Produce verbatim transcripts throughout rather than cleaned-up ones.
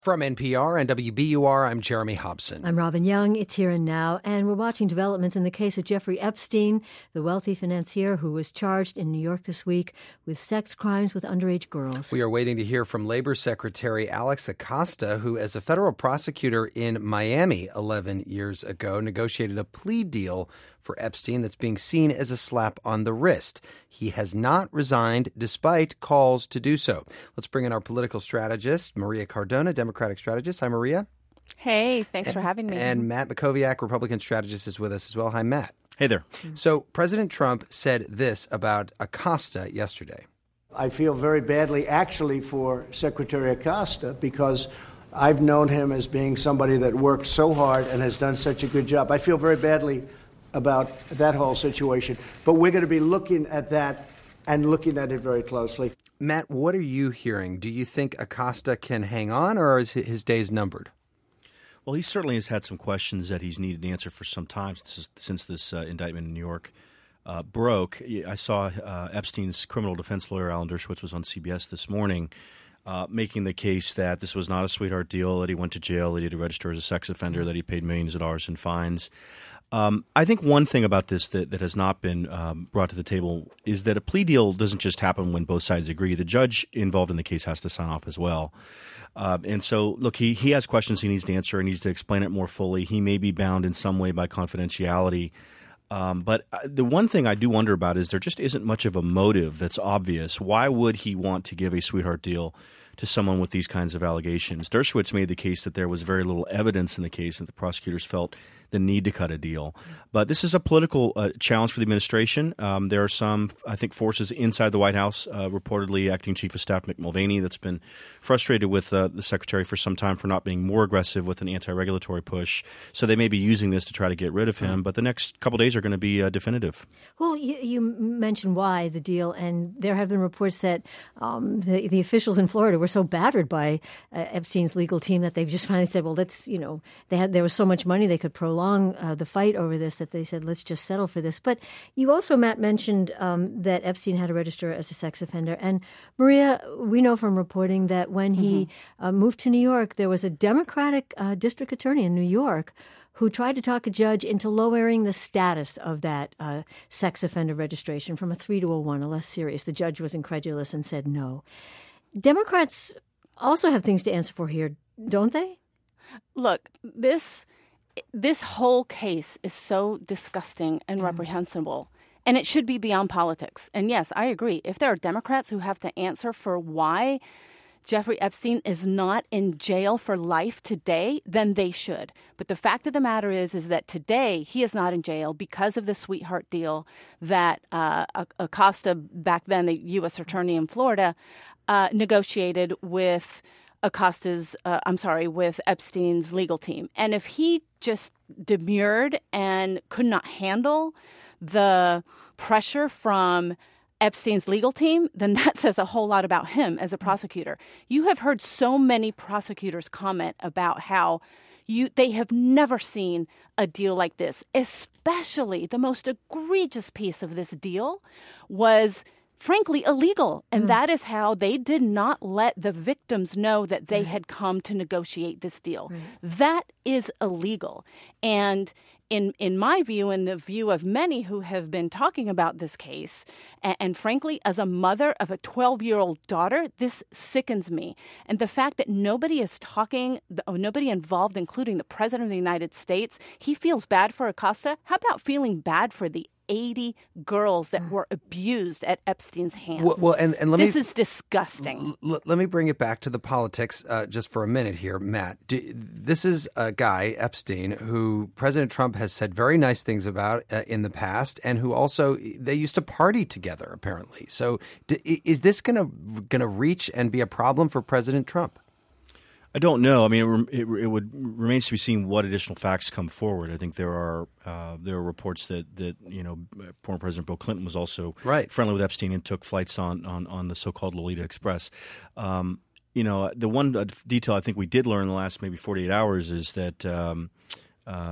From N P R and W B U R, I'm Jeremy Hobson. I'm Robin Young. It's Here and Now, and we're watching developments in the case of Jeffrey Epstein, the wealthy financier who was charged in New York this week with sex crimes with underage girls. We are waiting to hear from Labor Secretary Alex Acosta, who, as a federal prosecutor in Miami eleven years ago, negotiated a plea deal for Epstein that's being seen as a slap on the wrist. He has not resigned despite calls to do so. Let's bring in our political strategist, Maria Cardona, Democratic strategist. Hi, Maria. Hey, thanks and, for having me. And Matt Mackowiak, Republican strategist, is with us as well. Hi, Matt. Hey there. So President Trump said this about Acosta yesterday. I feel very badly, actually, for Secretary Acosta because I've known him as being somebody that works so hard and has done such a good job. I feel very badly about that whole situation. But we're going to be looking at that and looking at it very closely. Matt, what are you hearing? Do you think Acosta can hang on, or is his days numbered? Well, he certainly has had some questions that he's needed to answer for some time since, since this uh, indictment in New York uh, broke. I saw uh, Epstein's criminal defense lawyer, Alan Dershowitz, was on C B S this morning uh, making the case that this was not a sweetheart deal, that he went to jail, that he had to register as a sex offender, that he paid millions of dollars in fines. Um, I think one thing about this that, that has not been um, brought to the table is that a plea deal doesn't just happen when both sides agree. The judge involved in the case has to sign off as well. Uh, and so, look, he, he has questions he needs to answer and needs to explain it more fully. He may be bound in some way by confidentiality. Um, but the one thing I do wonder about is there just isn't much of a motive that's obvious. Why would he want to give a sweetheart deal to someone with these kinds of allegations? Dershowitz made the case that there was very little evidence in the case and the prosecutors felt the need to cut a deal. But this is a political uh, challenge for the administration. Um, there are some, I think, forces inside the White House, uh, reportedly Acting Chief of Staff Mick Mulvaney, that's been frustrated with uh, the secretary for some time for not being more aggressive with an anti-regulatory push. So they may be using this to try to get rid of him. But the next couple days are going to be uh, definitive. Well, you, you mentioned why the deal, and there have been reports that um, the, the officials in Florida were so battered by uh, Epstein's legal team that they've just finally said, well, let's, you know, they had there was so much money they could prolong Uh, the fight over this that they said, let's just settle for this. But you also, Matt, mentioned um, that Epstein had to register as a sex offender. And Maria, we know from reporting that when he mm-hmm. uh, moved to New York, there was a Democratic uh, district attorney in New York who tried to talk a judge into lowering the status of that uh, sex offender registration from a three to a one, a less serious. The judge was incredulous and said no. Democrats also have things to answer for here, don't they? Look, this... This whole case is so disgusting and reprehensible, and it should be beyond politics. And yes, I agree. If there are Democrats who have to answer for why Jeffrey Epstein is not in jail for life today, then they should. But the fact of the matter is, is that today he is not in jail because of the sweetheart deal that uh, Acosta, back then the U S attorney in Florida, uh, negotiated with Acosta's, uh, I'm sorry, with Epstein's legal team. And if he just demurred and could not handle the pressure from Epstein's legal team, then that says a whole lot about him as a prosecutor. You have heard so many prosecutors comment about how you they have never seen a deal like this, especially the most egregious piece of this deal was frankly illegal. And mm. that is how they did not let the victims know that they had come to negotiate this deal. Right. That is illegal. And in in my view, in the view of many who have been talking about this case, and, and frankly, as a mother of a twelve-year-old daughter, this sickens me. And the fact that nobody is talking, nobody involved, including the President of the United States, he feels bad for Acosta. How about feeling bad for the eighty girls that were abused at Epstein's hands? Well, well and, and let this me, is disgusting. L- let me bring it back to the politics uh, just for a minute here, Matt. Do, this is a guy, Epstein, who President Trump has said very nice things about uh, in the past, and who also they used to party together, apparently. So, d- is this going to going to reach and be a problem for President Trump? I don't know. I mean, it, it, it would remains to be seen what additional facts come forward. I think there are uh, there are reports that, that you know former President Bill Clinton was also right. friendly with Epstein and took flights on on, on the so-called Lolita Express. Um, you know, the one detail I think we did learn in the last maybe forty-eight hours is that um, uh,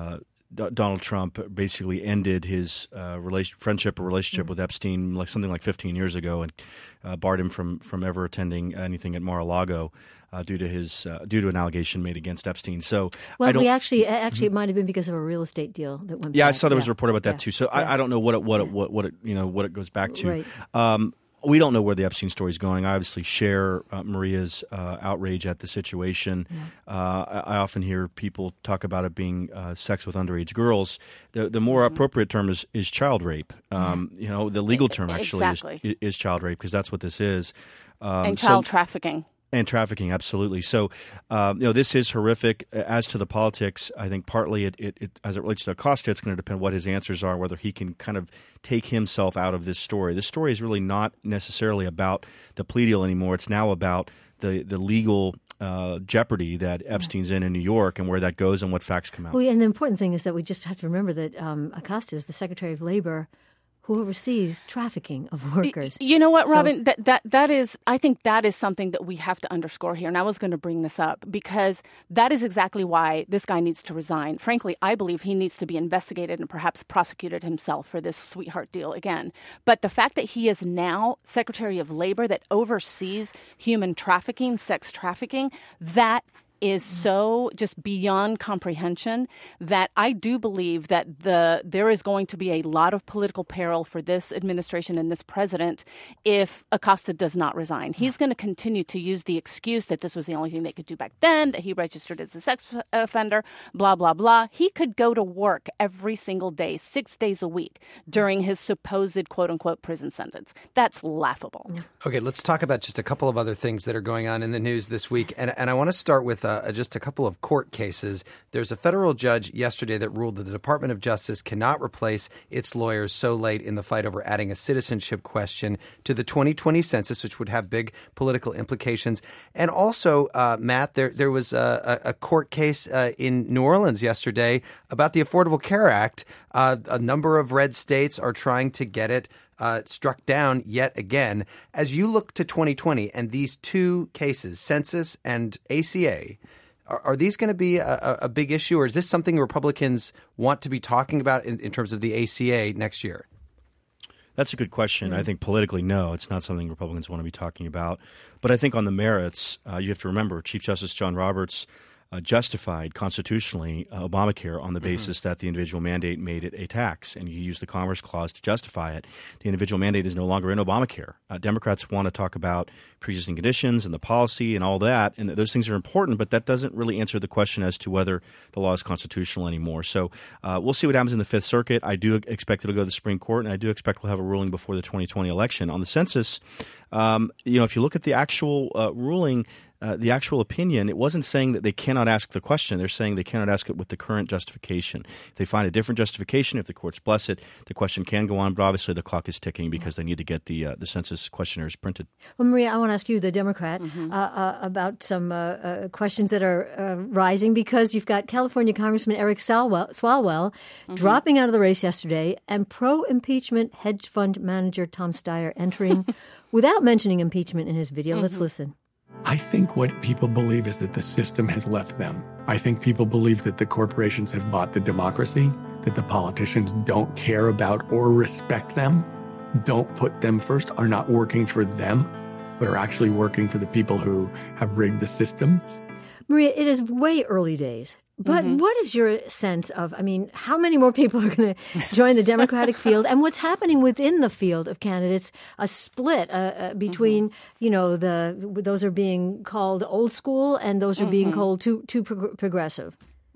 D- Donald Trump basically ended his uh, relation, friendship or relationship mm-hmm. with Epstein like something like fifteen years ago, and uh, barred him from from ever attending anything at Mar-a-Lago uh, due to his uh, due to an allegation made against Epstein. So, well, I don't, we actually actually mm-hmm. it might have been because of a real estate deal that went. Yeah, back. I saw there yeah. was a report about that yeah. too. So yeah. I, I don't know what it, what it, what what it, you know what it goes back to. Right. Um, We don't know where the Epstein story is going. I obviously share uh, Maria's uh, outrage at the situation. Yeah. Uh, I, I often hear people talk about it being uh, sex with underage girls. The the more mm-hmm. appropriate term is, is child rape. Um, you know, the legal term actually exactly. is, is child rape because that's what this is. Um, and child so, trafficking. And trafficking, absolutely. So, um, you know, this is horrific. As to the politics, I think partly it, it, it as it relates to Acosta, it's going to depend what his answers are, whether he can kind of take himself out of this story. This story is really not necessarily about the plea deal anymore. It's now about the the legal uh, jeopardy that Epstein's in in New York and where that goes and what facts come out. Well, and the important thing is that we just have to remember that um, Acosta is the Secretary of Labor, who oversees trafficking of workers. You know what, so, Robin? That that that is, I think that is something that we have to underscore here. And I was going to bring this up because that is exactly why this guy needs to resign. Frankly, I believe he needs to be investigated and perhaps prosecuted himself for this sweetheart deal again. But the fact that he is now Secretary of Labor that oversees human trafficking, sex trafficking, that is so just beyond comprehension that I do believe that the there is going to be a lot of political peril for this administration and this president if Acosta does not resign. He's going to continue to use the excuse that this was the only thing they could do back then, that he registered as a sex offender, blah, blah, blah. He could go to work every single day, six days a week during his supposed quote-unquote prison sentence. That's laughable. Okay, let's talk about just a couple of other things that are going on in the news this week. And, and I want to start with Uh, just a couple of court cases. There's a federal judge yesterday that ruled that the Department of Justice cannot replace its lawyers so late in the fight over adding a citizenship question to the twenty twenty census, which would have big political implications. And also, uh, Matt, there there was a, a court case uh, in New Orleans yesterday about the Affordable Care Act. Uh, a number of red states are trying to get it Uh, struck down yet again. As you look to twenty twenty and these two cases, census and A C A, are, are these going to be a, a big issue, or is this something Republicans want to be talking about in, in terms of the A C A next year? That's a good question. Mm-hmm. I think politically, no, it's not something Republicans want to be talking about. But I think on the merits, uh, you have to remember Chief Justice John Roberts Uh, justified constitutionally uh, Obamacare on the basis mm-hmm. that the individual mandate made it a tax, and you use the Commerce Clause to justify it. The individual mandate is no longer in Obamacare. Uh, Democrats want to talk about pre-existing conditions and the policy and all that, and those things are important, but that doesn't really answer the question as to whether the law is constitutional anymore. So uh, we'll see what happens in the Fifth Circuit. I do expect it to go to the Supreme Court, and I do expect we'll have a ruling before the twenty twenty election. On the census, um, you know, if you look at the actual uh, ruling, Uh, the actual opinion, it wasn't saying that they cannot ask the question. They're saying they cannot ask it with the current justification. If they find a different justification, if the courts bless it, the question can go on. But obviously the clock is ticking because they need to get the uh, the census questionnaires printed. Well, Maria, I want to ask you, the Democrat, mm-hmm. uh, uh, about some uh, uh, questions that are uh, rising because you've got California Congressman Eric Swalwell, Swalwell mm-hmm. dropping out of the race yesterday and pro-impeachment hedge fund manager Tom Steyer entering without mentioning impeachment in his video. Mm-hmm. Let's listen. I think what people believe is that the system has left them. I think people believe that the corporations have bought the democracy, that the politicians don't care about or respect them, don't put them first, are not working for them, but are actually working for the people who have rigged the system. Maria, it is way early days. But mm-hmm. what is your sense of, I mean, how many more people are going to join the Democratic field and what's happening within the field of candidates, a split uh, uh, between, mm-hmm. you know, the those are being called old school and those are mm-hmm. being called too, too pro- progressive?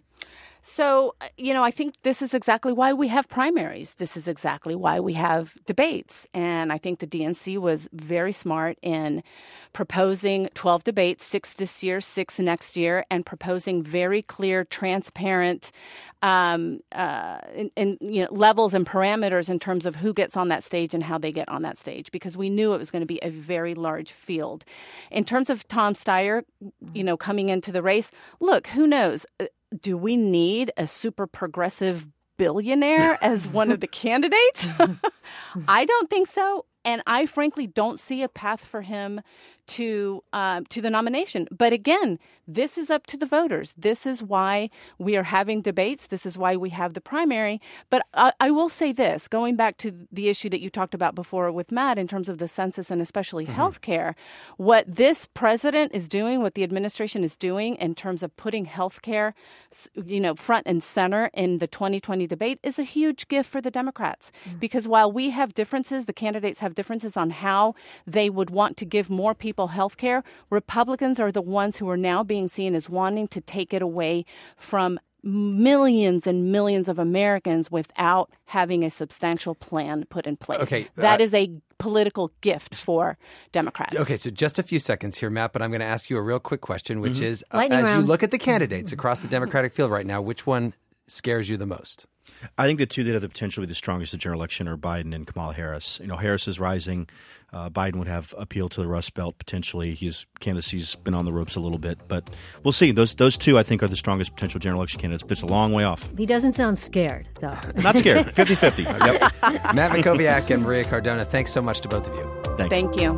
So, you know, I think this is exactly why we have primaries. This is exactly why we have debates. And I think the D N C was very smart in proposing twelve debates, six this year, six next year, and proposing very clear, transparent um, uh, in, in, you know, levels and parameters in terms of who gets on that stage and how they get on that stage, because we knew it was going to be a very large field. In terms of Tom Steyer, you know, coming into the race, look, who knows? Do we need a super progressive billionaire as one of the candidates? I don't think so. And I frankly don't see a path for him to um, to the nomination. But again, this is up to the voters. This is why we are having debates. This is why we have the primary. But I, I will say this, going back to the issue that you talked about before with Matt in terms of the census and especially mm-hmm. health care, what this president is doing, what the administration is doing in terms of putting health care, you know, front and center in the twenty twenty debate is a huge gift for the Democrats. Mm-hmm. Because while we have differences, the candidates have differences on how they would want to give more people health care, Republicans are the ones who are now being seen as wanting to take it away from millions and millions of Americans without having a substantial plan put in place. Okay, that uh, is a political gift for Democrats. Okay, so just a few seconds here, Matt, but I'm going to ask you a real quick question, which mm-hmm. is, uh, as round. you look at the candidates across the Democratic field right now, which one scares you the most? I think the two that have the potential to be the strongest in the general election are Biden and Kamala Harris. You know, Harris is rising. Uh, Biden would have appeal to the Rust Belt potentially. His candidacy's been on the ropes a little bit, but we'll see. Those those two, I think, are the strongest potential general election candidates, but it's a long way off. He doesn't sound scared, though. Not scared. fifty-fifty. Yep. Matt Mackowiak and Maria Cardona, thanks so much to both of you. Thanks. Thank you.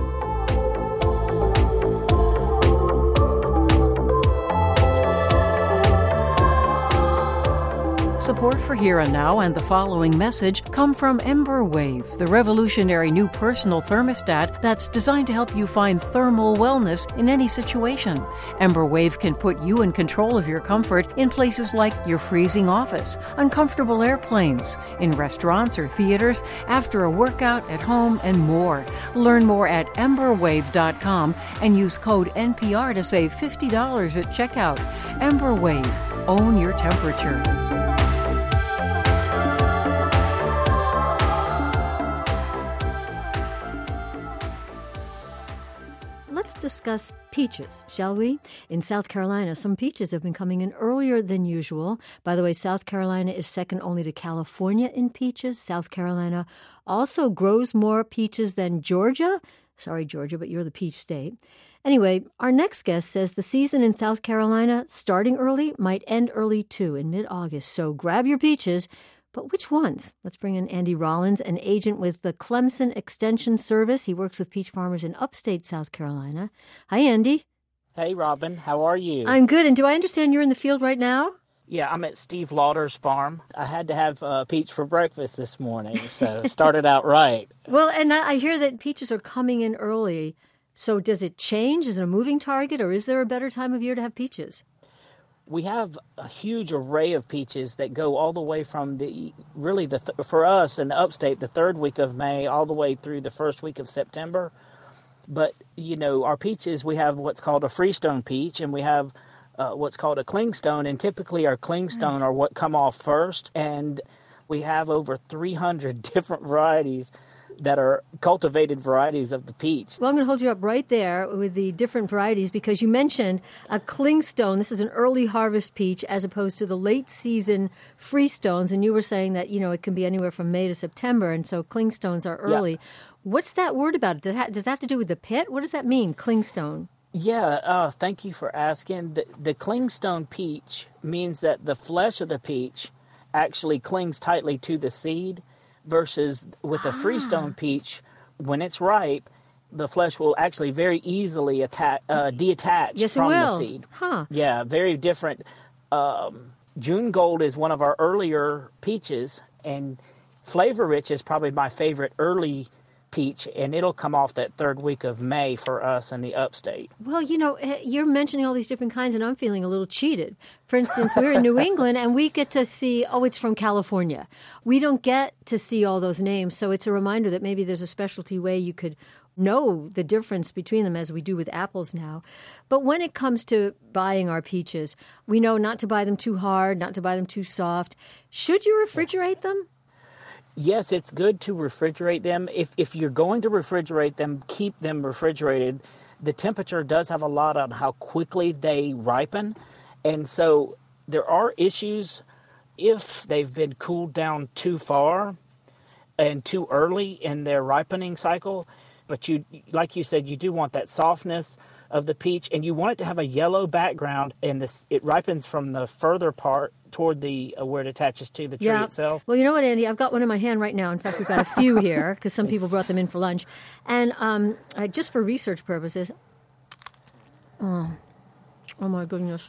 Support for Here and Now and the following message come from EmberWave, the revolutionary new personal thermostat that's designed to help you find thermal wellness in any situation. EmberWave can put you in control of your comfort in places like your freezing office, uncomfortable airplanes, in restaurants or theaters, after a workout, at home, and more. Learn more at ember wave dot com and use code N P R to save fifty dollars at checkout. EmberWave. Own your temperature. Let's discuss peaches, shall we? In South Carolina, some peaches have been coming in earlier than usual. By the way, South Carolina is second only to California in peaches. South Carolina also grows more peaches than Georgia. Sorry, Georgia, but you're the peach state. Anyway, our next guest says the season in South Carolina, starting early, might end early too, in mid-August. So grab your peaches. But which ones? Let's bring in Andy Rollins, an agent with the Clemson Extension Service. He works with peach farmers in upstate South Carolina. Hi, Andy. Hey, Robin. How are you? I'm good. And do I understand you're in the field right now? Yeah, I'm at Steve Lauder's farm. I had to have uh, peach for breakfast this morning, so started out right. Well, and I hear that peaches are coming in early. So does it change? Is it a moving target, or is there a better time of year to have peaches? We have a huge array of peaches that go all the way from the, really, the th- for us in the upstate, the third week of May, all the way through the first week of September. But, you know, our peaches, we have what's called a freestone peach, and we have uh, what's called a clingstone. And typically our clingstone are what come off first. And we have over three hundred different varieties that are cultivated varieties of the peach. Well, I'm going to hold you up right there with the different varieties because you mentioned a clingstone. This is an early harvest peach as opposed to the late season freestones. And you were saying that, you know, it can be anywhere from May to September. And so clingstones are early. Yeah. What's that word about? Does that, does that have to do with the pit? What does that mean, clingstone? Yeah, uh, thank you for asking. The, the clingstone peach means that the flesh of the peach actually clings tightly to the seed. Versus with a freestone peach, when it's ripe, the flesh will actually very easily attack, uh, detach yes, from it will. the seed. Huh. Yeah, very different. Um, June Gold is one of our earlier peaches, and Flavor Rich is probably my favorite early peach, and it'll come off that third week of May for us in the upstate. Well, you know, you're mentioning all these different kinds, and I'm feeling a little cheated. For instance, we're in New England, and we get to see, oh, it's from California. We don't get to see all those names, so it's a reminder that maybe there's a specialty way you could know the difference between them as we do with apples now. But when it comes to buying our peaches, we know not to buy them too hard, not to buy them too soft. Should you refrigerate them? Yes, it's good to refrigerate them. If if you're going to refrigerate them, keep them refrigerated. The temperature does have a lot on how quickly they ripen. And so there are issues if they've been cooled down too far and too early in their ripening cycle. But you, like you said, you do want that softness. of the peach, and you want it to have a yellow background, and this it ripens from the further part toward the uh, where it attaches to the tree yeah. itself. Well, you know what, Andy? I've got one in my hand right now. In fact, we've got a few here because some people brought them in for lunch. And um, uh, just for research purposes, oh, oh my goodness.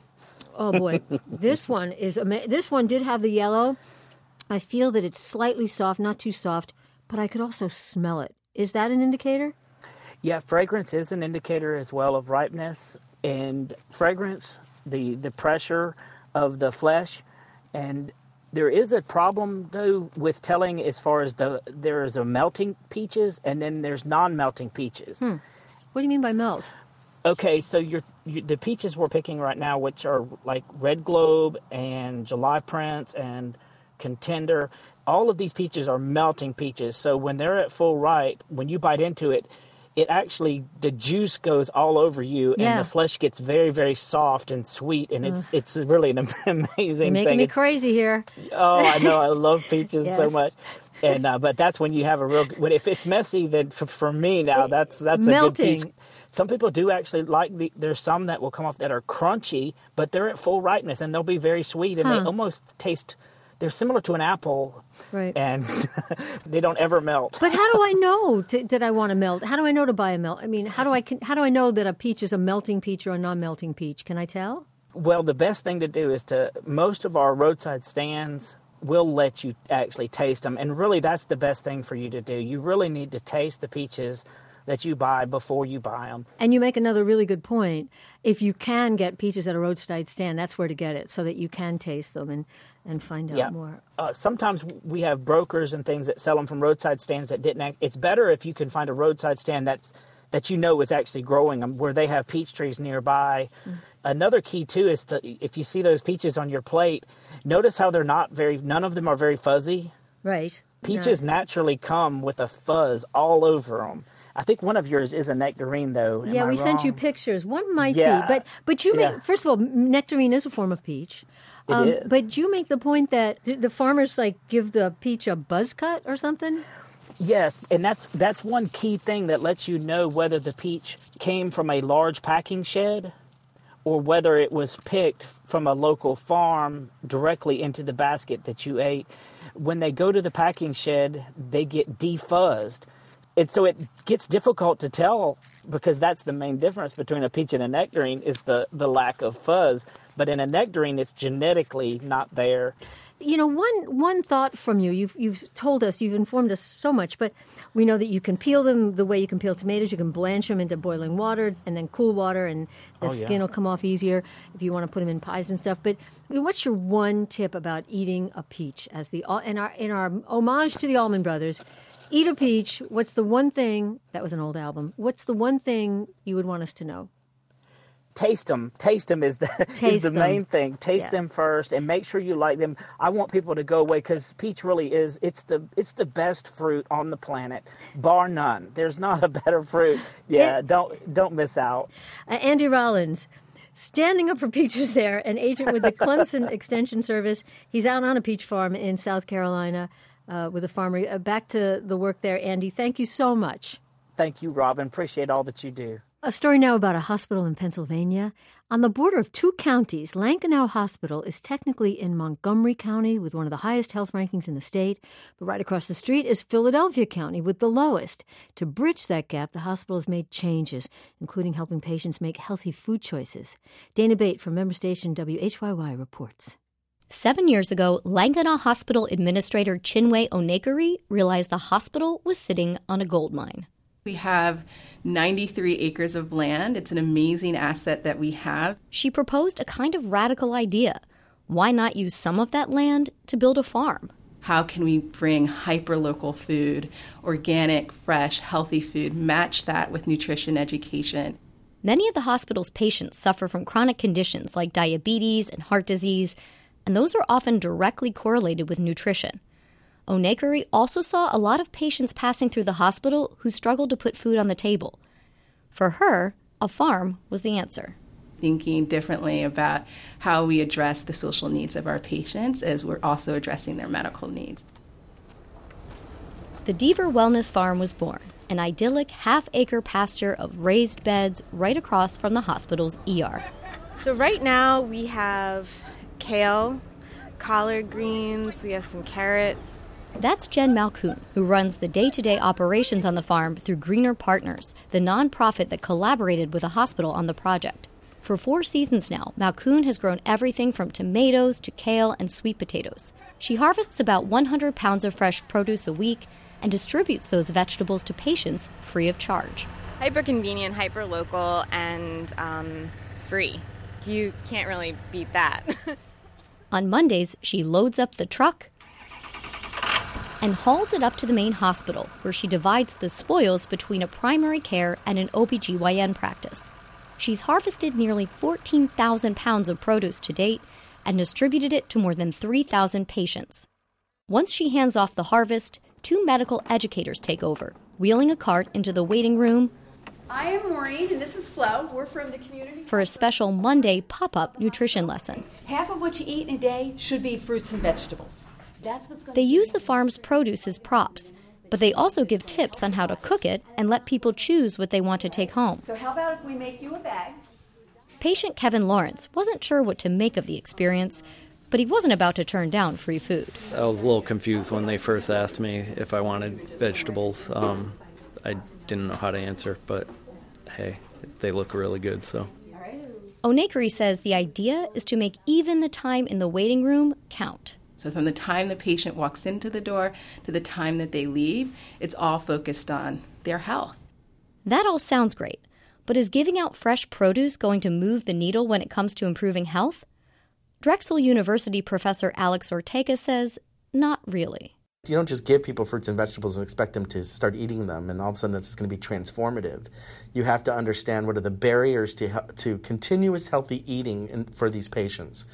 Oh, boy. This one is ama- this one did have the yellow. I feel that it's slightly soft, not too soft, but I could also smell it. Is that an indicator? Yeah, fragrance is an indicator as well of ripeness. And fragrance, the, the pressure of the flesh. And there is a problem, though, with telling as far as the there is a melting peaches and then there's non-melting peaches. Hmm. What do you mean by melt? Okay, so you're, you, the peaches we're picking right now, which are like Red Globe and July Prince and Contender, all of these peaches are melting peaches. So when they're at full ripe, when you bite into it, it actually, the juice goes all over you, yeah. and the flesh gets very, very soft and sweet, and it's uh. it's really an amazing You're making thing. me it's, crazy here. Oh, I know. I love peaches yes. so much. And uh, but that's when you have a real. When if it's messy, then for, for me now, that's that's Melting. a good peach. Some people do actually like the. There's some that will come off that are crunchy, but they're at full ripeness, and they'll be very sweet, and huh. they almost taste. They're similar to an apple, right? And they don't ever melt. But how do I know to, that I want to melt? How do I know to buy a melt? I mean, how do I how do I know that a peach is a melting peach or a non-melting peach? Can I tell? Well, the best thing to do is to most of our roadside stands will let you actually taste them, and really that's the best thing for you to do. You really need to taste the peaches that you buy before you buy them. And you make another really good point. If you can get peaches at a roadside stand, that's where to get it so that you can taste them and, and find out yeah. more. Uh, sometimes we have brokers and things that sell them from roadside stands that didn't act. It's better if you can find a roadside stand that's that you know is actually growing them, where they have peach trees nearby. Mm. Another key, too, is to, if you see those peaches on your plate, notice how they're not very, none of them are very fuzzy. Right. Peaches no. naturally come with a fuzz all over them. I think one of yours is a nectarine, though. Am yeah, I we wrong? sent you pictures. One might yeah. be, but but you make yeah. first of all, nectarine is a form of peach. It um, is. But you make the point that the farmers like give the peach a buzz cut or something. Yes, and that's that's one key thing that lets you know whether the peach came from a large packing shed or whether it was picked from a local farm directly into the basket that you ate. When they go to the packing shed, they get defuzzed. And so it gets difficult to tell, because that's the main difference between a peach and a nectarine is the, the lack of fuzz. But in a nectarine, it's genetically not there. You know, one one thought from you, you've you've told us, you've informed us so much, but we know that you can peel them the way you can peel tomatoes. You can blanch them into boiling water and then cool water, and the oh, yeah. skin will come off easier if you want to put them in pies and stuff. But I mean, what's your one tip about eating a peach? As the in our in our homage to the Allman Brothers, eat a peach. What's the one thing, that was an old album, what's the one thing you would want us to know? Taste them. Taste them is the, Taste is the them. main thing. Taste yeah. them first and make sure you like them. I want people to go away because peach really is, it's the it's the best fruit on the planet, bar none. There's not a better fruit. Yeah, it, don't don't miss out. Uh, Andy Rollins, standing up for peaches there, an agent with the Clemson Extension Service. He's out on a peach farm in South Carolina uh, with a farmer. Uh, back to the work there, Andy. Thank you so much. Thank you, Robin. Appreciate all that you do. A story now about a hospital in Pennsylvania. On the border of two counties, Lankenau Hospital is technically in Montgomery County with one of the highest health rankings in the state, but right across the street is Philadelphia County with the lowest. To bridge that gap, the hospital has made changes, including helping patients make healthy food choices. Dana Bate from member station W H Y Y reports. Seven years ago, Lankenau Hospital Administrator Chinwe Onekari realized the hospital was sitting on a gold mine. We have ninety-three acres of land. It's an amazing asset that we have. She proposed a kind of radical idea. Why not use some of that land to build a farm? How can we bring hyper-local food, organic, fresh, healthy food, match that with nutrition education? Many of the hospital's patients suffer from chronic conditions like diabetes and heart disease, and those are often directly correlated with nutrition. Onekari also saw a lot of patients passing through the hospital who struggled to put food on the table. For her, a farm was the answer. Thinking differently about how we address the social needs of our patients as we're also addressing their medical needs. The Deaver Wellness Farm was born. an idyllic half-acre pasture of raised beds right across from the hospital's E R. So right now we have kale, collard greens, we have some carrots. That's Jen Malkoon, who runs the day-to-day operations on the farm through Greener Partners, the nonprofit that collaborated with the hospital on the project. For four seasons now, Malkoon has grown everything from tomatoes to kale and sweet potatoes. She harvests about one hundred pounds of fresh produce a week and distributes those vegetables to patients free of charge. Hyper convenient, hyper local, and um, free. You can't really beat that. On Mondays, she loads up the truck and hauls it up to the main hospital, where she divides the spoils between a primary care and an O B G Y N practice. She's harvested nearly fourteen thousand pounds of produce to date and distributed it to more than three thousand patients. Once she hands off the harvest, two medical educators take over, wheeling a cart into the waiting room. I am Maureen, and this is Flo. We're from the community. For a special Monday pop-up nutrition lesson. Half of what you eat in a day should be fruits and vegetables. That's what's going They use the farm's produce as props, but they also give tips on how to cook it and let people choose what they want to take home. So how about if we make you a bag? Patient Kevin Lawrence wasn't sure what to make of the experience, but he wasn't about to turn down free food. I was a little confused when they first asked me if I wanted vegetables. Um, I didn't know how to answer, but hey, they look really good, so. Onekari says the idea is to make even the time in the waiting room count. So from the time the patient walks into the door to the time that they leave, it's all focused on their health. That all sounds great, but is giving out fresh produce going to move the needle when it comes to improving health? Drexel University professor Alex Ortega says, not really. You don't just give people fruits and vegetables and expect them to start eating them, and all of a sudden that's going to be transformative. You have to understand what are the barriers to to continuous healthy eating in, for these patients.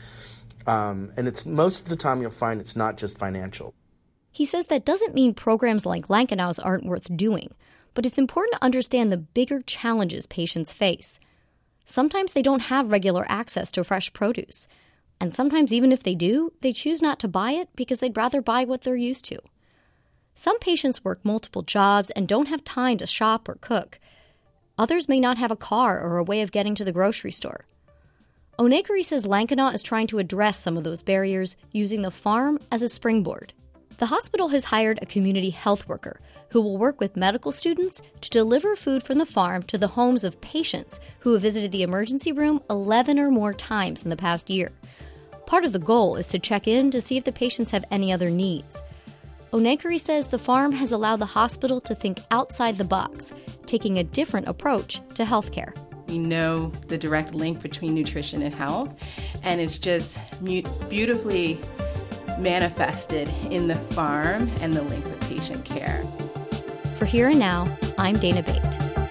Um, and it's most of the time you'll find it's not just financial. He says that doesn't mean programs like Lankenau's aren't worth doing, but it's important to understand the bigger challenges patients face. Sometimes they don't have regular access to fresh produce. And sometimes even if they do, they choose not to buy it because they'd rather buy what they're used to. Some patients work multiple jobs and don't have time to shop or cook. Others may not have a car or a way of getting to the grocery store. Onekari says Lankenau is trying to address some of those barriers using the farm as a springboard. The hospital has hired a community health worker who will work with medical students to deliver food from the farm to the homes of patients who have visited the emergency room eleven or more times in the past year. Part of the goal is to check in to see if the patients have any other needs. Onekari says the farm has allowed the hospital to think outside the box, taking a different approach to healthcare. We know the direct link between nutrition and health, and it's just beautifully manifested in the farm and the link with patient care. For Here and Now, I'm Dana Bate.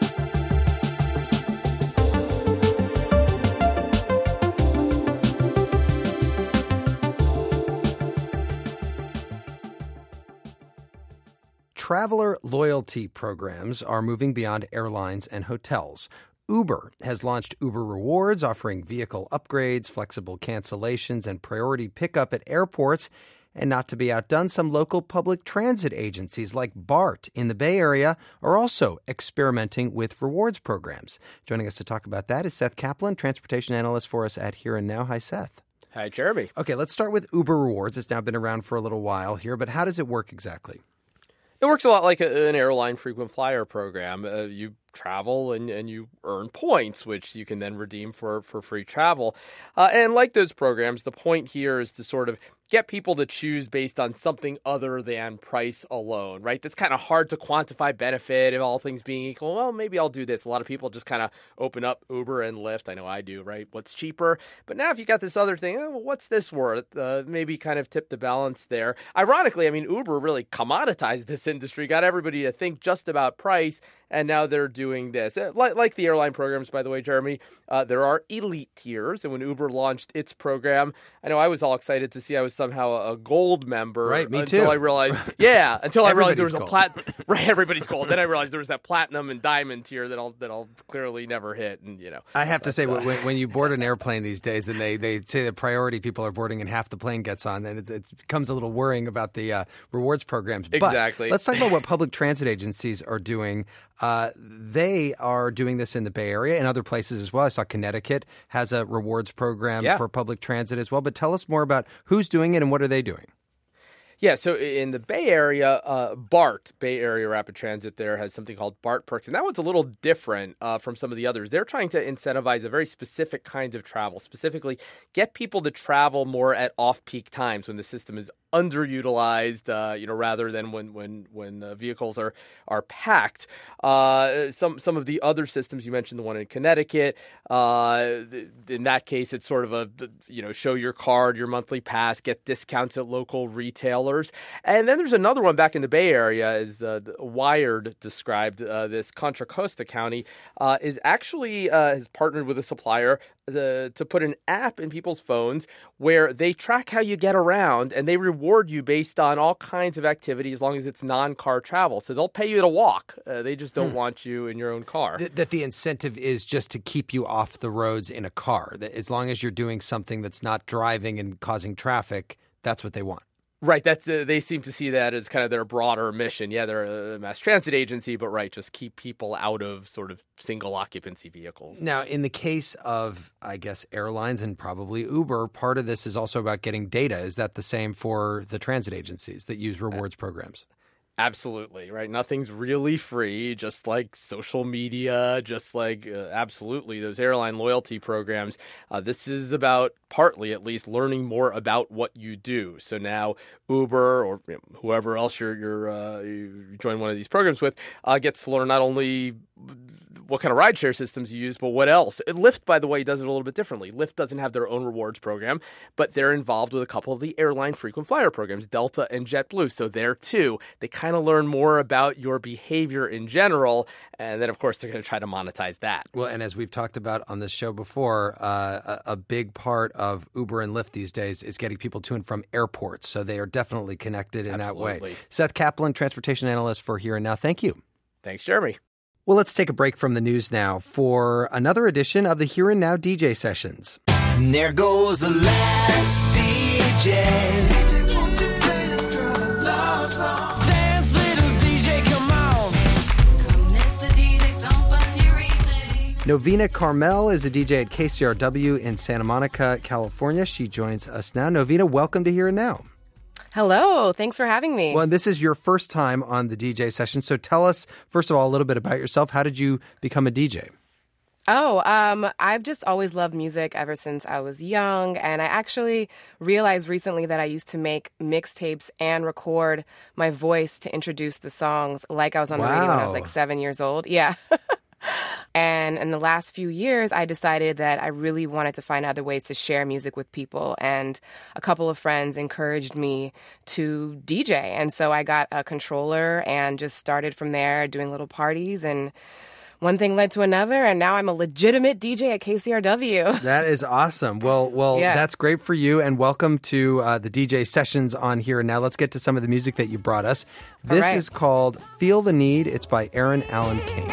Traveler loyalty programs are moving beyond airlines and hotels. Uber has launched Uber Rewards, offering vehicle upgrades, flexible cancellations, and priority pickup at airports. And not to be outdone, some local public transit agencies like BART in the Bay Area are also experimenting with rewards programs. Joining us to talk about that is Seth Kaplan, transportation analyst for us at Here and Now. Hi, Seth. Hi, Jeremy. Okay, let's start with Uber Rewards. It's now been around for a little while here, but how does it work exactly? It works a lot like a, an airline frequent flyer program. Uh, you travel and, and you earn points, which you can then redeem for, for free travel. Uh, and like those programs, the point here is to sort of get people to choose based on something other than price alone, right? That's kind of hard to quantify benefit if all things being equal. Well, maybe I'll do this. A lot of people just kind of open up Uber and Lyft. I know I do, right? What's cheaper? But now if you got this other thing, oh, well, what's this worth? Uh, maybe kind of tip the balance there. Ironically, I mean, Uber really commoditized this industry, got everybody to think just about price. and now they're doing this. Like, like the airline programs, by the way, Jeremy, uh, there are elite tiers. And when Uber launched its program, I know I was all excited to see I was somehow a gold member. Right, me until too. I realized, yeah, until I realized there was Everybody's a plat. Right, everybody's gold. Then I realized there was that platinum and diamond tier that I'll that I'll clearly never hit. And you know, I have to but, say, uh, when, when you board an airplane these days, and they, they say the priority people are boarding and half the plane gets on, then it, it becomes a little worrying about the uh, rewards programs. Exactly. But let's talk about what public transit agencies are doing. Uh, they are doing this in the Bay Area and other places as well. I saw Connecticut has a rewards program Yeah. for public transit as well. But tell us more about who's doing it and what are they doing? Yeah, so in the Bay Area, uh, BART, Bay Area Rapid Transit, there has something called BART Perks, and that one's a little different uh, from some of the others. They're trying to incentivize a very specific kind of travel, specifically get people to travel more at off-peak times when the system is underutilized, uh, you know, rather than when when when uh, vehicles are are packed. Uh, some some of the other systems you mentioned, the one in Connecticut, uh, in that case, it's sort of a you know show your card, your monthly pass, get discounts at local retailers, and then there's another one back in the Bay Area, as uh, Wired described. Uh, this Contra Costa County uh, is actually uh, has partnered with a supplier The, to put an app in people's phones where they track how you get around and they reward you based on all kinds of activity as long as it's non-car travel. So they'll pay you to walk. Uh, they just don't hmm. want you in your own car. Th- that the incentive is just to keep you off the roads in a car. That as long as you're doing something that's not driving and causing traffic, that's what they want. Right, that's uh, they seem to see that as kind of their broader mission. Yeah, they're a mass transit agency, but right, just keep people out of sort of single occupancy vehicles. Now, in the case of, I guess, airlines and probably Uber, part of this is also about getting data. Is that the same for the transit agencies that use rewards programs? Absolutely, right? Nothing's really free, just like social media, just like uh, absolutely those airline loyalty programs. Uh, this is about, partly at least, learning more about what you do. So now Uber or you know, whoever else you're, you're uh, you join one of these programs with uh, gets to learn not only what kind of rideshare systems you use, but what else. Lyft, by the way, does it a little bit differently. Lyft doesn't have their own rewards program, but they're involved with a couple of the airline frequent flyer programs, Delta and JetBlue. So there, too, they kind of learn more about your behavior in general, and then, of course, they're going to try to monetize that. Well, and as we've talked about on this show before, uh, a, a big part of Uber and Lyft these days is getting people to and from airports, so they are definitely connected in Absolutely. that way. Seth Kaplan, transportation analyst for Here and Now. Thank you. Thanks, Jeremy. Well, let's take a break from the news now for another edition of the Here and Now D J Sessions. And there goes the last D J. Dance, little D J, come on. Novena Carmel is a D J at K C R W in Santa Monica, California. She joins us now. Novena, welcome to Here and Now. Hello. Thanks for having me. Well, this is your first time on the D J session. So tell us, first of all, a little bit about yourself. How did you become a D J? Oh, um, I've just always loved music ever since I was young. And I actually realized recently that I used to make mixtapes and record my voice to introduce the songs like I was on wow. the radio when I was like seven years old. Yeah. And in the last few years, I decided that I really wanted to find other ways to share music with people. And a couple of friends encouraged me to D J. And so I got a controller and just started from there doing little parties. And one thing led to another. And now I'm a legitimate D J at K C R W. That is awesome. Well, well, yeah. That's great for you. And welcome to uh, the D J sessions on Here and Now. Let's get to some of the music that you brought us. This right. is called Feel the Need. It's by Aaron Allen Kane.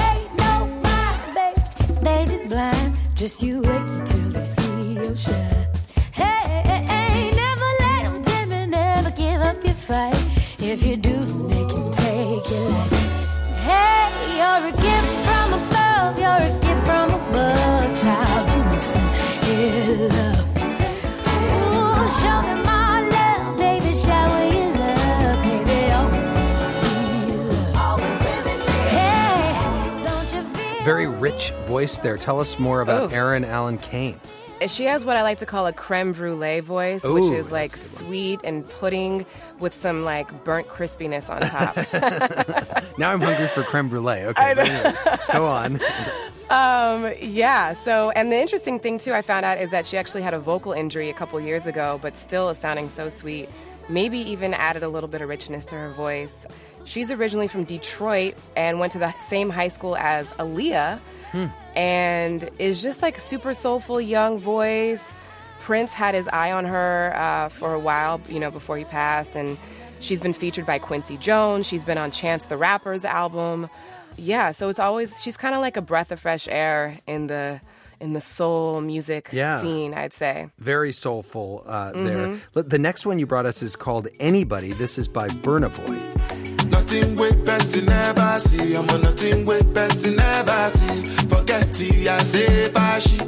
They just blind, just you wait until they see your shine. Hey, hey, hey, never let them tempt you, never give up your fight. If you do, then they can take your life. Hey, you're a gift from above, you're a gift from above, child. You must hear love. Ooh, show them all love, baby, shower your love, baby, all we need is love. Hey, don't you feel Very rich voice there. Tell us more about Ooh. Aaron Allen Kane. She has what I like to call a creme brulee voice, Ooh, which is like sweet and pudding with some like burnt crispiness on top. Now I'm hungry for creme brulee. Okay, go on. Um, yeah, so, and the interesting thing too I found out is that she actually had a vocal injury a couple years ago, but still is sounding so sweet. Maybe even added a little bit of richness to her voice. She's originally from Detroit and went to the same high school as Aaliyah, Hmm. and is just like a super soulful young voice. Prince had his eye on her uh, for a while, you know, before he passed, and she's been featured by Quincy Jones. She's been on Chance the Rapper's album. Yeah, so it's always, she's kind of like a breath of fresh air in the in the soul music Yeah. scene, I'd say. Very soulful uh, Mhm. there. But the next one you brought us is called Anybody. This is by Burna Boy. Nothing with person never see. I'm on nothing with person never see. Forget it, I say fashi.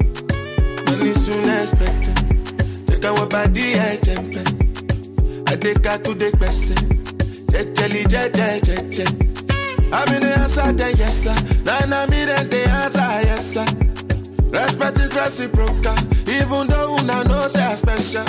Money soon expected. Take our body, I jump. I take her to the person. Jelly, jelly, jelly. I'm in the answer, then yes, sir. Then I'm in the answer, yes, sir. Respect is reciprocal, even though una know say I'm special.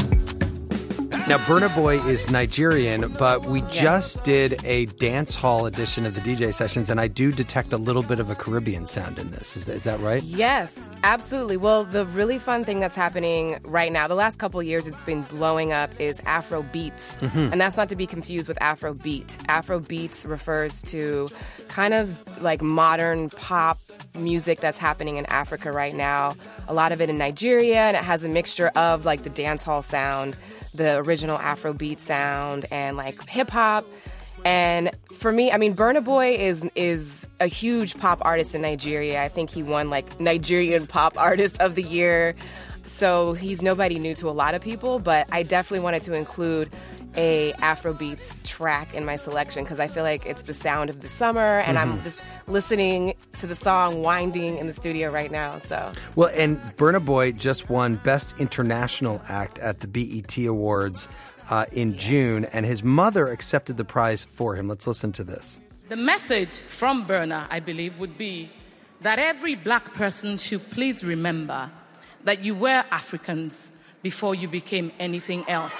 Now, Burna Boy is Nigerian, but we just did a dance hall edition of the D J sessions, and I do detect a little bit of a Caribbean sound in this. Is that, is that right? Yes, absolutely. Well, the really fun thing that's happening right now, the last couple of years it's been blowing up, is Afro beats. Mhm. And that's not to be confused with Afro beat. Afro beats refers to kind of like modern pop music that's happening in Africa right now. A lot of it in Nigeria, and it has a mixture of like the dance hall sound, the original Afrobeat sound, and like hip hop. And for me, I mean, Burna Boy is is a huge pop artist in Nigeria. I think he won like Nigerian Pop Artist of the Year. So he's nobody new to a lot of people, but I definitely wanted to include a Afrobeats track in my selection because I feel like it's the sound of the summer, and I'm Mhm. just listening to the song winding in the studio right now. So Well, and Burna Boy just won Best International Act at the B E T Awards uh, in June, and his mother accepted the prize for him. Let's listen to this. The message from Burna, I believe, would be that every black person should please remember that you were Africans before you became anything else.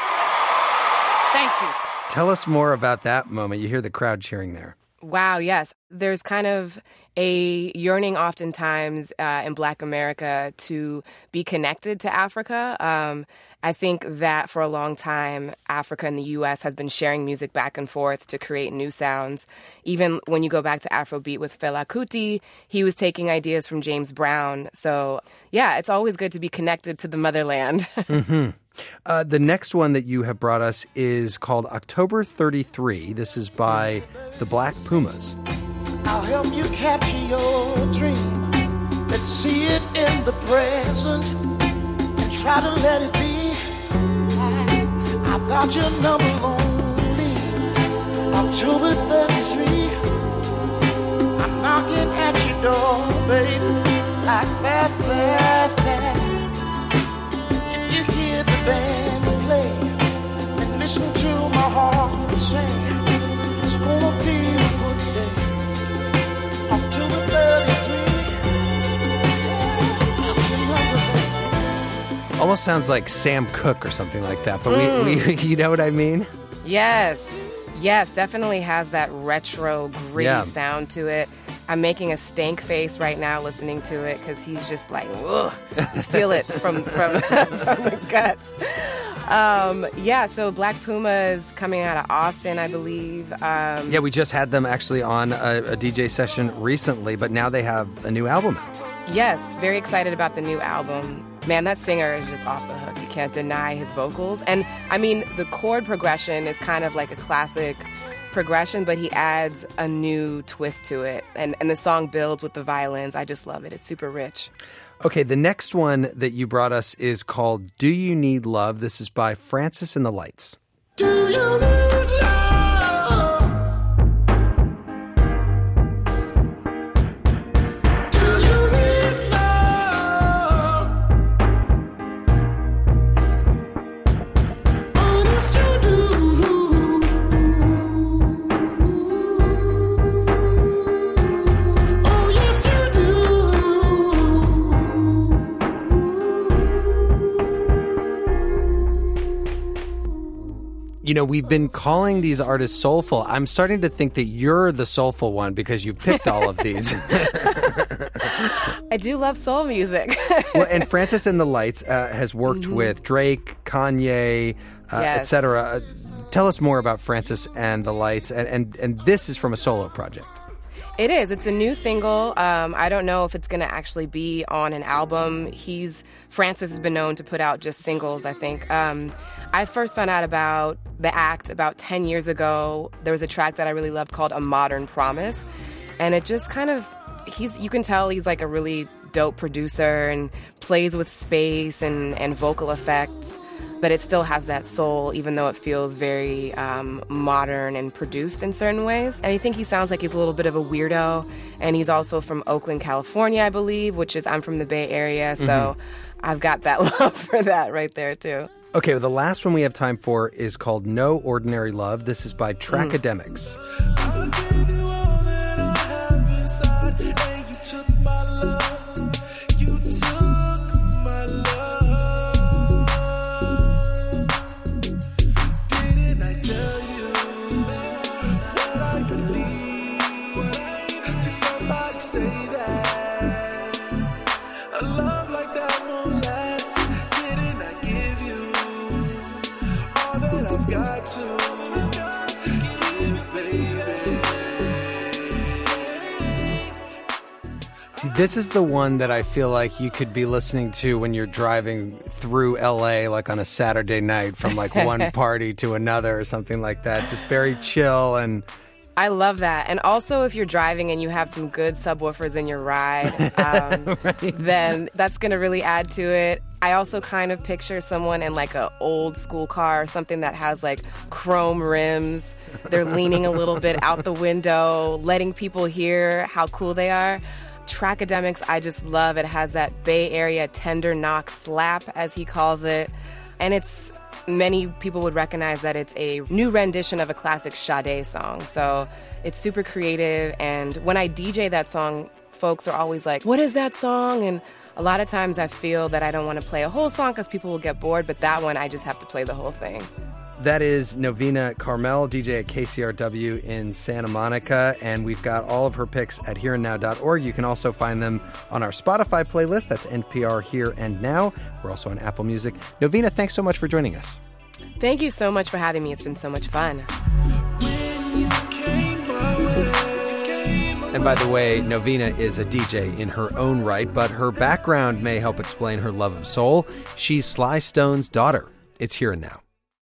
Thank you. Tell us more about that moment. You hear the crowd cheering there. wow, yes. There's kind of a yearning oftentimes uh, in Black America to be connected to Africa. Um, I think that for a long time, Africa and the U S has been sharing music back and forth to create new sounds. Even when you go back to Afrobeat with Fela Kuti, he was taking ideas from James Brown. So, yeah, it's always good to be connected to the motherland. Mm-hmm. Uh, the next one that you have brought us is called October thirty-three. This is by the Black Pumas. I'll help you capture your dream. Let's see it in the present and try to let it be. I, I've got your number lonely. October thirty-three. I'm knocking at your door, baby, like fair, fair, fair. If you hear the band play and listen to my heart sing, it's gonna be a good day. October thirty-three. Almost sounds like Sam Cooke or something like that, but Mm. we, we, you know what I mean? Yes. Yes, definitely has that retro, gritty Yeah. sound to it. I'm making a stank face right now listening to it because he's just like, ugh. You feel it from, from, from the guts. Um, yeah, so Black Puma is coming out of Austin, I believe. Um, Yeah, we just had them actually on a, a D J session recently, but now they have a new album out. Yes, very excited about the new album. Man, that singer is just off the hook. You can't deny his vocals. And, I mean, the chord progression is kind of like a classic progression, but he adds a new twist to it. And, and the song builds with the violins. I just love it. It's super rich. Okay, the next one that you brought us is called Do You Need Love? This is by Francis and the Lights. Do you need love? Do you need love? Honest you do. Oh yes you do. You know, we've been calling these artists soulful. I'm starting to think that you're the soulful one because you've picked all of these. I do love soul music. Well, and Francis and the Lights uh, has worked Mhm. with Drake, Kanye, uh, Yes. et cetera. Uh, Tell us more about Francis and the Lights, and, and, and this is from a solo project. It is. It's a new single. Um, I don't know if it's going to actually be on an album. He's Francis has been known to put out just singles, I think. Um, I first found out about the act about ten years ago. There was a track that I really loved called A Modern Promise. And it just kind of, he's you can tell he's like a really dope producer and plays with space and, and vocal effects. But it still has that soul, even though it feels very um, modern and produced in certain ways. And I think he sounds like he's a little bit of a weirdo. And he's also from Oakland, California, I believe, which is, I'm from the Bay Area. So mm-hmm. I've got that love for that right there, too. Okay, well, the last one we have time for is called No Ordinary Love. This is by Trackademics. Mm. This is the one that I feel like you could be listening to when you're driving through L A, like on a Saturday night from like one party to another or something like that. Just very chill. And I love that. And also if you're driving and you have some good subwoofers in your ride, um, right. then that's going to really add to it. I also kind of picture someone in like an old school car or something that has like chrome rims. They're leaning a little bit out the window, letting people hear how cool they are. Trackademics, I just love. It has that Bay Area tender knock slap, as he calls it. And it's, many people would recognize that it's a new rendition of a classic Sade song. So it's super creative. And when I D J that song, folks are always like, what is that song? And a lot of times I feel that I don't want to play a whole song because people will get bored. But that one, I just have to play the whole thing. That is Novena Carmel, D J at K C R W in Santa Monica, and we've got all of her picks at here and now dot org. You can also find them on our Spotify playlist. That's N P R Here and Now. We're also on Apple Music. Novena, thanks so much for joining us. Thank you so much for having me. It's been so much fun. And by the way, Novena is a D J in her own right, but her background may help explain her love of soul. She's Sly Stone's daughter. It's Here and Now.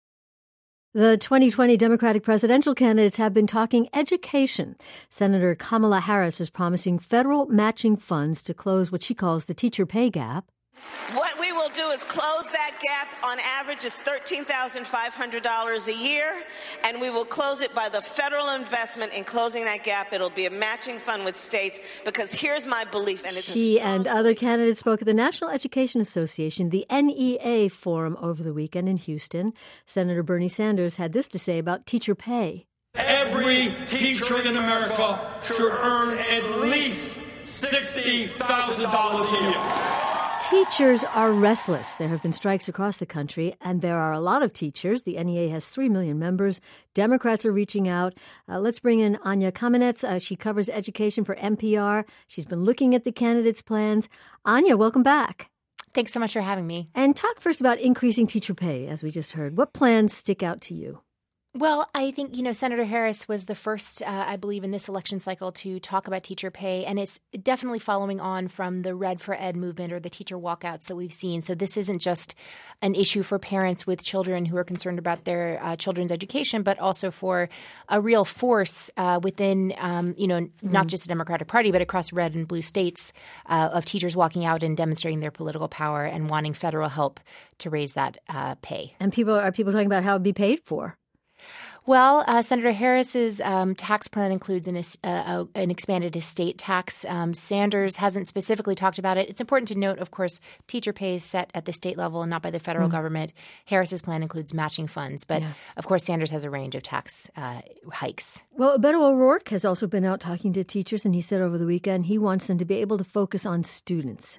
The twenty twenty Democratic presidential candidates have been talking education. Senator Kamala Harris is promising federal matching funds to close what she calls the teacher pay gap. What we will do is close that gap. On average, is thirteen thousand five hundred dollars a year, and we will close it by the federal investment in closing that gap. It'll be a matching fund with states, because here's my belief. And it's she and other candidates spoke at the National Education Association, the N E A Forum, over the weekend in Houston. Senator Bernie Sanders had this to say about teacher pay. Every teacher in America should earn at least sixty thousand dollars a year. Teachers are restless. There have been strikes across the country, and there are a lot of teachers. The N E A has three million members. Democrats are reaching out. Uh, let's bring in Anya Kamenetz. Uh, she covers education for N P R. She's been looking at the candidates' plans. Anya, welcome back. Thanks so much for having me. And talk first about increasing teacher pay, as we just heard. What plans stick out to you? Well, I think, you know, Senator Harris was the first, uh, I believe, in this election cycle to talk about teacher pay. And it's definitely following on from the Red for Ed movement or the teacher walkouts that we've seen. So this isn't just an issue for parents with children who are concerned about their uh, children's education, but also for a real force uh, within, um, you know, mm-hmm. not just the Democratic Party, but across red and blue states uh, of teachers walking out and demonstrating their political power and wanting federal help to raise that uh, pay. And people are people talking about how it would be paid for? Well, uh, Senator Harris's um, tax plan includes an, uh, an expanded estate tax. Um, Sanders hasn't specifically talked about it. It's important to note, of course, teacher pay is set at the state level and not by the federal mm-hmm. government. Harris's plan includes matching funds. But, yeah. of course, Sanders has a range of tax uh, hikes. Well, Beto O'Rourke has also been out talking to teachers, and he said over the weekend he wants them to be able to focus on students.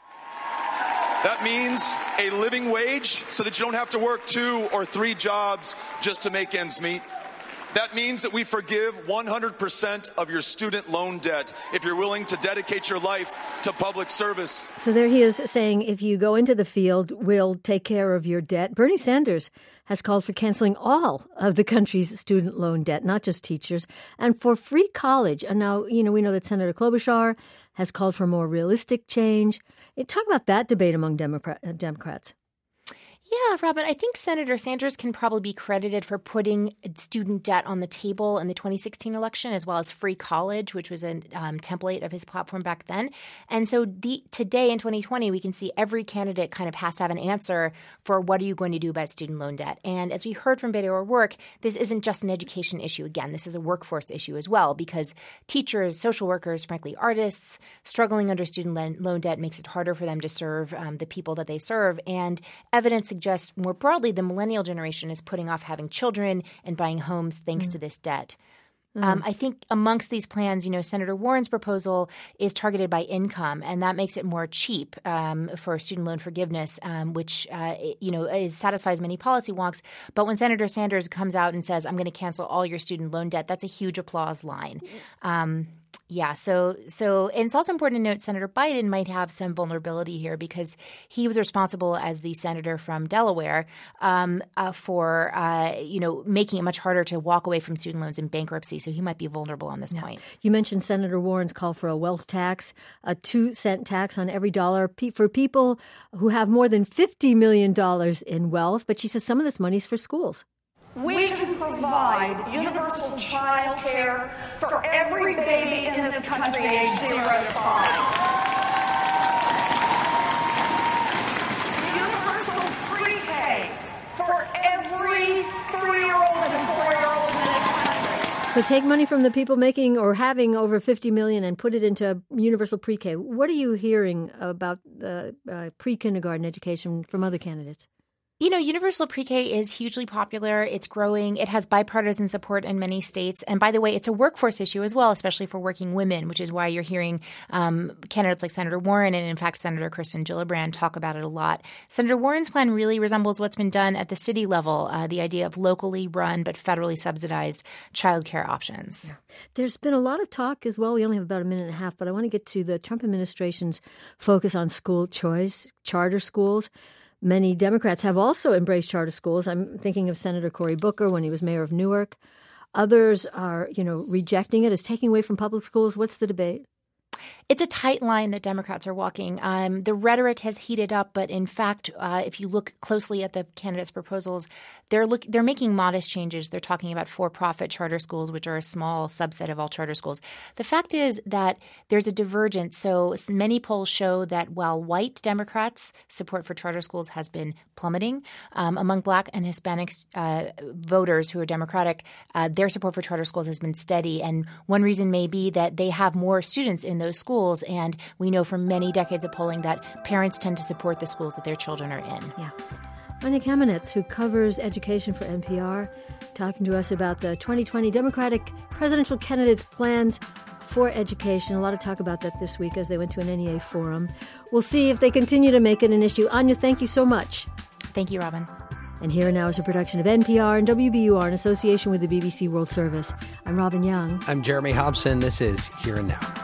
That means a living wage so that you don't have to work two or three jobs just to make ends meet. That means that we forgive one hundred percent of your student loan debt if you're willing to dedicate your life to public service. So there he is saying, if you go into the field, we'll take care of your debt. Bernie Sanders has called for canceling all of the country's student loan debt, not just teachers, and for free college. And now, you know, we know that Senator Klobuchar has called for more realistic change. Talk about that debate among Democrat, Democrats. Yeah, Robin, I think Senator Sanders can probably be credited for putting student debt on the table in the twenty sixteen election, as well as free college, which was a um, template of his platform back then. And so the, today in twenty twenty, we can see every candidate kind of has to have an answer for what are you going to do about student loan debt. And as we heard from Beto O'Rourke, this isn't just an education issue. Again, this is a workforce issue as well, because teachers, social workers, frankly, artists struggling under student loan debt makes it harder for them to serve um, the people that they serve. And evidence suggests more broadly the millennial generation is putting off having children and buying homes thanks mm. to this debt. Mm. Um, I think amongst these plans, you know, Senator Warren's proposal is targeted by income, and that makes it more cheap um, for student loan forgiveness, um, which, uh, you know, is, satisfies many policy wonks. But when Senator Sanders comes out and says, I'm going to cancel all your student loan debt, that's a huge applause line. Um Yeah, so so and it's also important to note Senator Biden might have some vulnerability here because he was responsible as the senator from Delaware um, uh, for uh, you know making it much harder to walk away from student loans in bankruptcy. So he might be vulnerable on this yeah. point. You mentioned Senator Warren's call for a wealth tax, a two cent tax on every dollar for people who have more than fifty million dollars in wealth. But she says some of this money is for schools. We can provide universal child care for every baby in this country age zero to five. Universal pre-K for every three-year-old and four-year-old in this country. So take money from the people making or having over fifty million dollars and put it into universal pre-K. What are you hearing about uh, uh, pre-kindergarten education from other candidates? You know, universal pre-K is hugely popular. It's growing. It has bipartisan support in many states. And by the way, it's a workforce issue as well, especially for working women, which is why you're hearing um, candidates like Senator Warren and, in fact, Senator Kirsten Gillibrand talk about it a lot. Senator Warren's plan really resembles what's been done at the city level, uh, the idea of locally run but federally subsidized childcare options. Yeah. There's been a lot of talk as well. We only have about a minute and a half, but I want to get to the Trump administration's focus on school choice, charter schools. Many Democrats have also embraced charter schools. I'm thinking of Senator Cory Booker when he was mayor of Newark. Others are, you know, rejecting it as taking away from public schools. What's the debate? It's a tight line that Democrats are walking. Um, the rhetoric has heated up, but in fact, uh, if you look closely at the candidates' proposals, they're look they're making modest changes. They're talking about for-profit charter schools, which are a small subset of all charter schools. The fact is that there's a divergence. So many polls show that while white Democrats' support for charter schools has been plummeting, um, among Black and Hispanic uh, voters who are Democratic, uh, their support for charter schools has been steady. And one reason may be that they have more students in those schools. And we know from many decades of polling that parents tend to support the schools that their children are in. Yeah. Anya Kamenetz, who covers education for N P R, talking to us about the twenty twenty Democratic presidential candidates' plans for education. A lot of talk about that this week as they went to an N E A forum. We'll see if they continue to make it an issue. Anya, thank you so much. Thank you, Robin. And Here and Now is a production of N P R and W B U R in association with the B B C World Service. I'm Robin Young. I'm Jeremy Hobson. This is Here and Now.